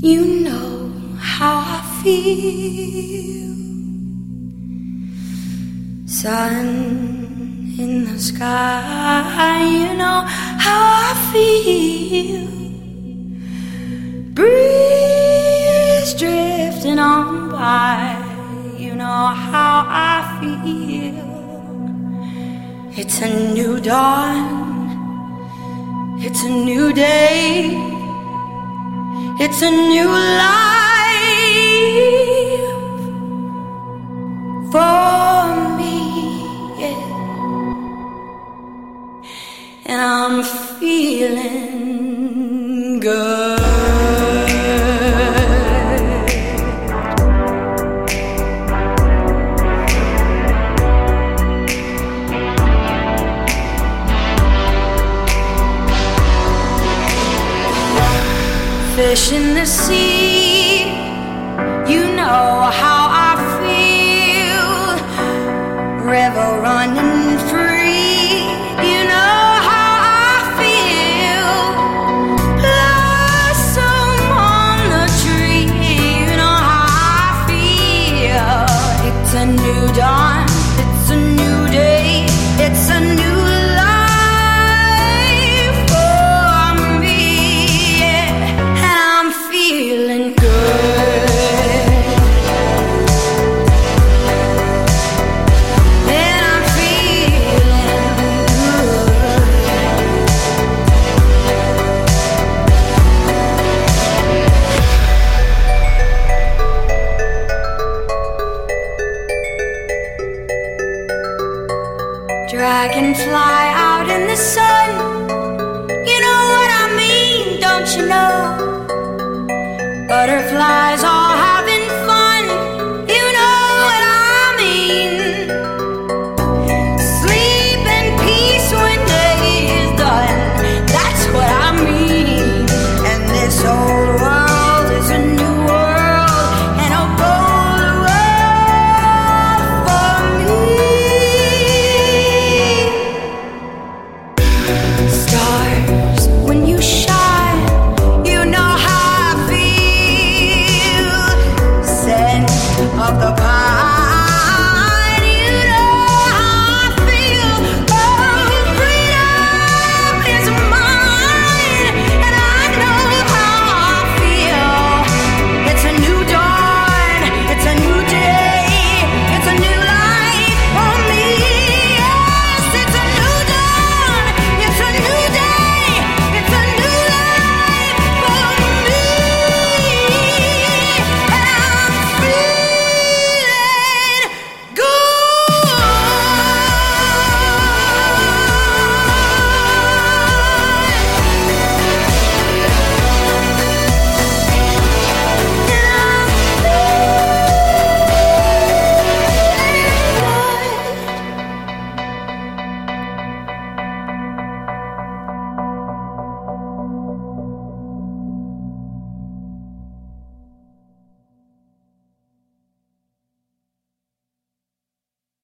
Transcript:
You know how I feel. Sun in the sky, you know how I feel. Breeze drifting on by, you know how I feel. It's a new dawn, it's a new day, it's a new life for me, yeah. And I'm feeling good. Fish in the sea, you know how I feel. River running free, you know how I feel. Blossom on the tree, you know how I feel. It's a new dawn, it's a new day, it's a new feeling good. And I'm feeling good. Dragonfly out in the sun, you know what I mean, don't you know? Butterflies all having fun, you know what I mean. Sleep in peace when day is done, that's what I mean. And this old world is a new world, and a bold world for me. Stars, when you shine, you know how of the